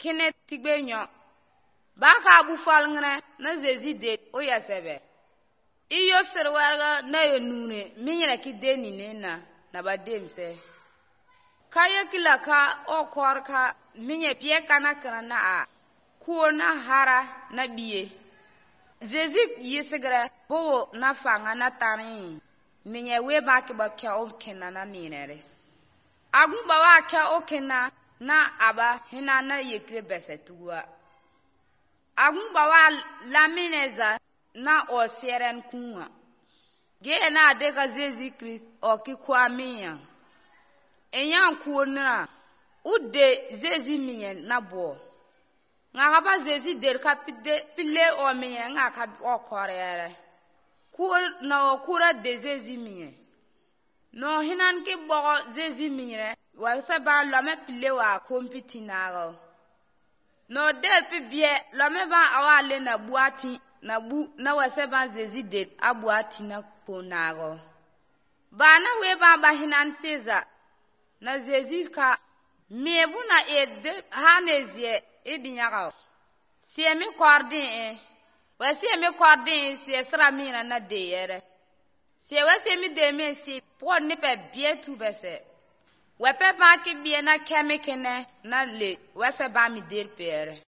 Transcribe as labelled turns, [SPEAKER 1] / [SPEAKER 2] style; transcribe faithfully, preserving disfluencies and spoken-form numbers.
[SPEAKER 1] kene tigbenyo ba ka bu falngre na zezi de o ya sebe iyo serwarga na yo nune minyira ki deni nena na ba demse kaya kila ka o korka minye pie kana kana na a ko na hara na biye zezi yisigre bo na fanga na tani minye we ba ki ba kya o kena na ninere agun ba wa kya o kena na aba hina na yekre besetuwa agun ba wa lamineza na o seren kunwa ge na de ka zezi Christ o ki kwa miya enyan kuona ude zezi miye na bo nga ba zezi der ka pide pile o miye nga ka o korere ku na o kura de zezi miye no hinan ki bo zezi miye wa sa ba lo me pile wa kompitina no der pi bie lo me ba awale na buati na bu na wase ba zezi de abuati na ponago ba na we ba ba hinan seza na zezi ka mebu na ede hanezie edinyaga sie mi kordin e wa sie mi kordin sie sra mi na na de yere sie wa sie mi de mi si po ni pe bie tu bese we pe ba ki bie na kemikene na le wase ba mi der pere